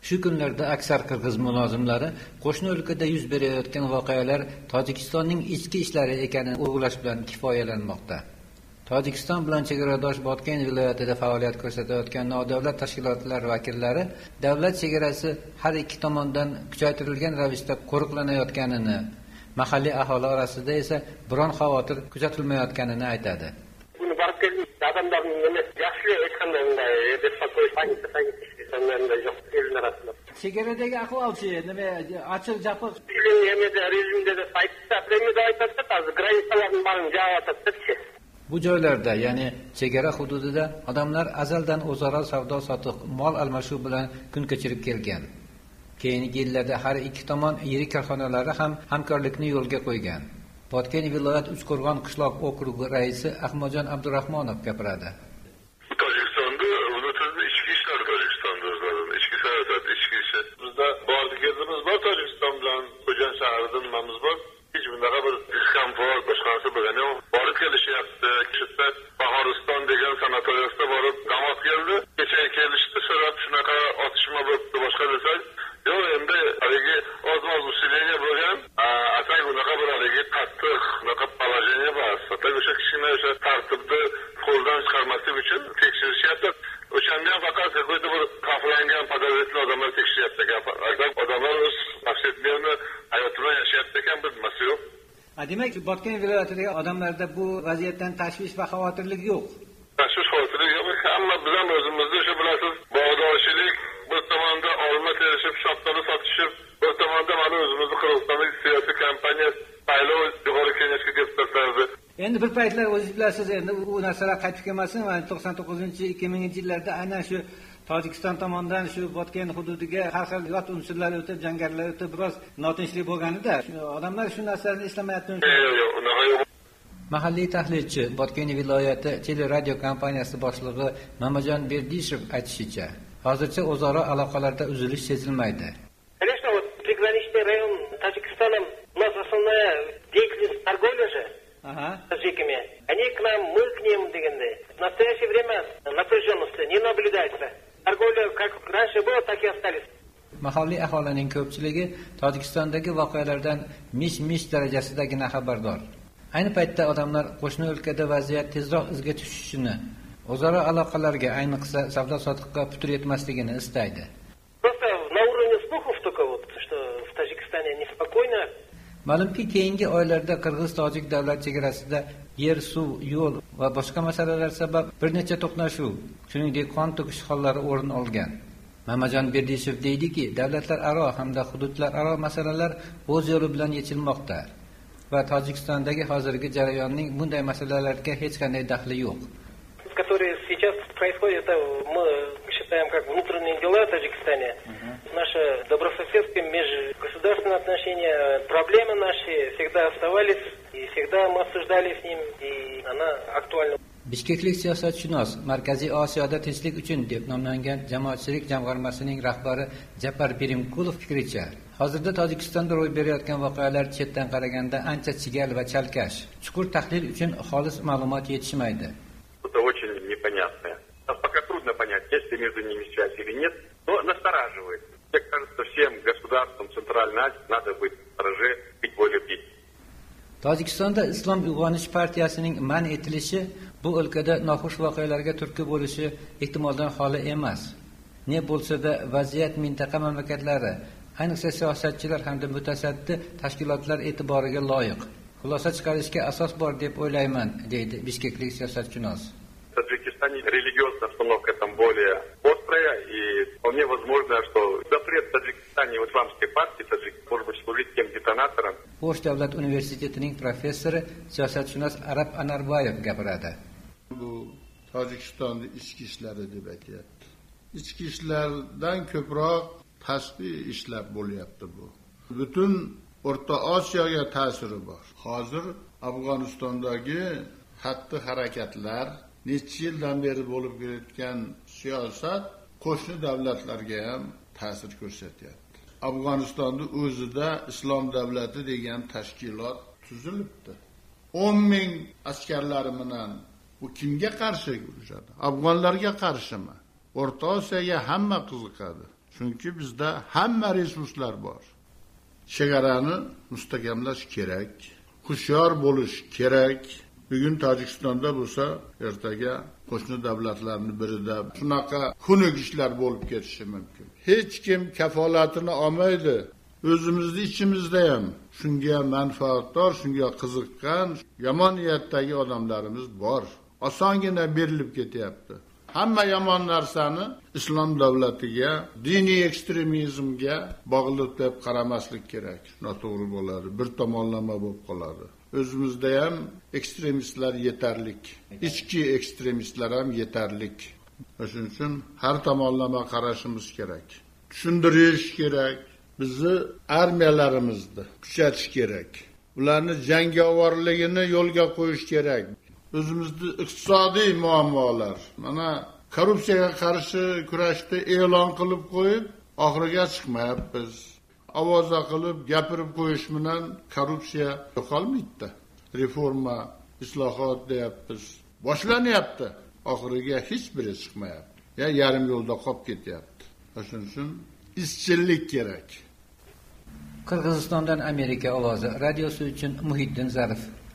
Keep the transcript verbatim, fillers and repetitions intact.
Shu kunlarda aksar qirg'iz mulozimlari qo'shni o'lkada yuz berayotgan voqealar Tojikistonning ichki ishlari ekanini o'rg'ulash bilan kifoyalanmoqda. Tojikiston bilan chegaradosh Botken viloyatida faoliyat ko'rsatayotgan nodavlat tashkilotlar vakillari davlat chegarasi har ikki tomondan kuchaytirilgan ravishda qo'riqlanayotganini, mahalliy aholi orasida esa biron xavotir kuzatilmayotganini aytadi. Buni borib kelgan odamlarning nima yaxshi aytganda deb so'z panika panika sananda yo'q elin arasida. Chegaradagi ahvol-chi, nima ochil japiq Yemeda rejimda da saytda premida aytadi, hozir granisalarning barini javotadi. Bu joylarda, ya'ni chegara hududida odamlar azaldan o'zaro savdo-sotiq, mol almashuv bilan kun kechirib kelgan. Keyingi yillarda har ikki tomon yirik korxonalari ham hamkorlikni yo'lga qo'ygan. Botken viloyat Uchqo'rg'on qishloq okrugi raisi Ahmadjon Abdurahmonov gapiradi. Tojikistonda o'zbekistonda ichki ishlar Tojikistonda o'zlarining ichki siyosat, ichki ishi. Bizda borligimiz bor Tojikiston bilan Xo'jand shahridan nimamiz bor. Hech bunaqa bir diskomfort boshqasi bo'lgan yo'q. Borib kelishyapti. Kishida Bahoriston degan sanatoriyasida borib damoq keldi. Kecha kelishdi, so'rab shunaqa otishma bo'libdi boshqa desak, yo'q endi haligi oz-oz usileniya bo'lgan. Atay bunaqa bir haligi qattiq bunaqa положение bor. Atay o'sha kishini o'sha tartibni qo'ldan chiqarmaslik uchun tekshirishyapti. O'shanda ham faqat qo'ydi bir qaflangan podozretli odamlar tekshiryapti ekan. Odamlar o'z nafsiyatlarini hayot bilan yashayapti ekan, bilmasi yo'q. Demak, Botken viloyatidagi odamlarda bu vaziyatdan tashvish va xavotirlik yo'q. Tashvish xavotirlik yo'q. Hamma biz ham o'zimizda o'sha bilasiz, bog'dorchilik, bir tomonda olma terishib, shoptani sotishib, bir tomonda mana o'zimizni Qirg'izistondagi siyosiy kompaniya saylov yuqori kengashga deputatlari. Endi bir paytlar o'zingiz bilasiz, endi u narsalar qaytib kelmasin va to'qson to'qqizinchi ikki minginchi yillarda aynan shu Tojikiston tomonidan shu Botken hududiga har xil yot unsurlar o'tib, jangarilar o'tib, biroz notinchlik bo'lganida, odamlar shu narsalarni eslamayapti. Yo'q, yo'q, unaqa yo'q. Mahalliy tahlilchi Botken viloyati teleradio kompaniyasi boshlig'i Mamajon Berdishev aytishicha, hozircha o'zaro aloqalarda uzilish sezilmaydi. Конечно, вот приграничный район Таджикистаном, у нас основная деятельность торговля же. Ага. Таджиками. Они к нам, мы к ним, дегенде. В настоящее время напряженности не наблюдается. Торговля как раньше было, так и остались. Mahalliy aholining ko'pchiligi Tojikistondagi voqealardan mish-mish darajasidagina xabardor. Ayni paytda odamlar qo'shni o'lkada vaziyat tezroq izga tushishini, o'zaro aloqalarga, ayniqsa savdo-sotiqqa putur yetmasligini istaydi. Просто на уровне слухов только вот, что в Таджикистане неспокойно. Ma'lumki, keyingi oylarda Qirg'iz-Tojik davlat chegarasida yer, suv, yo'l va boshqa masalalar sabab bir necha to'qnashuv, shuningdek qon to'kish hollari o'rin olgan. Mamajon Berdishev deydiki, davlatlararo hamda hududlararo masalalar o'z yo'li bilan yechilmoqda va Tojikistondagi hozirgi jarayonning bunday masalalarga hech qanday daxli yo'q. Которые сейчас происходят, это мы считаем как внутренние дела в Таджикистане. Uh-huh. Наши добрососедские межгосударственные отношения, проблемы наши всегда оставались, и всегда мы обсуждали с ним, и она актуальна. Bishkeklik siyosatshunos Markaziy Osiyoda tinchlik uchun deb nomlangan jamoatchilik jamg'armasining rahbari Japar Pirimkulov fikricha, hozirda Tojikistonda ro'y berayotgan voqealar chetdan qaraganda ancha chigal va chalkash. Chuqur tahlil uchun xolis ma'lumot yetishmaydi. Это очень непонятное. Нас пока трудно понять, есть ли между ними связь или нет, но настораживает. Мне кажется, всем государствам Центральной Азии надо быть стороже, быть более бдительным. Tojikistonda Islom uyg'onish partiyasining man etilishi bu o'lkada noxush voqealarga turtki bo'lishi ehtimoldan xoli emas. Ne bo'lsa-da, vaziyat mintaqa mamlakatlari, ayniqsa siyosatchilar hamda mutasaddi tashkilotlar e'tiboriga loyiq. Xulosa chiqarishga asos bor deb o'ylayman, deydi bishkeklik siyosatshunos. В Таджикистане религиозная обстановка там более острая, и вполне возможно, что запрет в Таджикистане исламской партии Таджик может быть служить тем детонатором. O'sh davlat universitetining professori siyosatshunos Arab Anarboyev gapiradi. Bu Tojikistonning ichki ishlari deb aytyapti. Ichki ishlardan ko'proq tashqi ishlar bo'lyapti bu. Butun O'rta Osiyoga ta'siri bor. Hozir Afg'onistondagi xatti harakatlar, necha yildan beri bo'lib kelayotgan siyosat qo'shni davlatlarga ham ta'sir ko'rsatyapti. Afg'onistonda o'zida Islom davlati degan tashkilot tuzilibdi. o'n ming askarlari bilan bu kimga qarshi urushadi? Afg'onlarga qarshimi? O'rta Osiyoga hamma qiziqadi. Chunki bizda hamma resurslar bor. Chegarani mustahkamlash kerak. Hushyor bo'lish kerak. Bugun Tojikistonda bo'lsa, ertaga qo'shni davlatlarning birida shunaqa xunuk ishlar bo'lib ketishi mumkin. Hech kim kafolatini olmaydi. O'zimizning ichimizda ham shunga manfaatdor, shunga qiziqqan, yomon niyatdagi odamlarimiz bor. Osongina berilib ketyapti. Hamma yomon narsani islom davlatiga, diniy ekstremizmga bog'liq deb qaramaslik kerak. Noto'g'ri bo'ladi, bir tomonlama bo'lib qoladi. O'zimizda ham ekstremistlar yetarlik. Ichki ekstremistlar ham yetarlik. Shuning uchun har tomonlama qarashimiz kerak. Tushundirish kerak. Bizni armiyalarimizni kuchatish kerak. Ularni jangovorligini yo'lga qo'yish kerak. O'zimizning iqtisodiy muammolar, mana korrupsiyaga qarshi kurashni e'lon qilib qo'yib, oxiriga chiqmayapmiz. Ovoza qilib gapirib qo'yish bilan korrupsiya yo'qolmaydi. Reforma, islohot deyapmiz. Boshlanyapti, oxiriga hech biri chiqmayapti. Ya yarim yo'lda qolib ketyapti. Shuning uchun izchillik kerak. Qirg'izistondan Amerika ovozi radiosi uchun Muhiddin Zarif.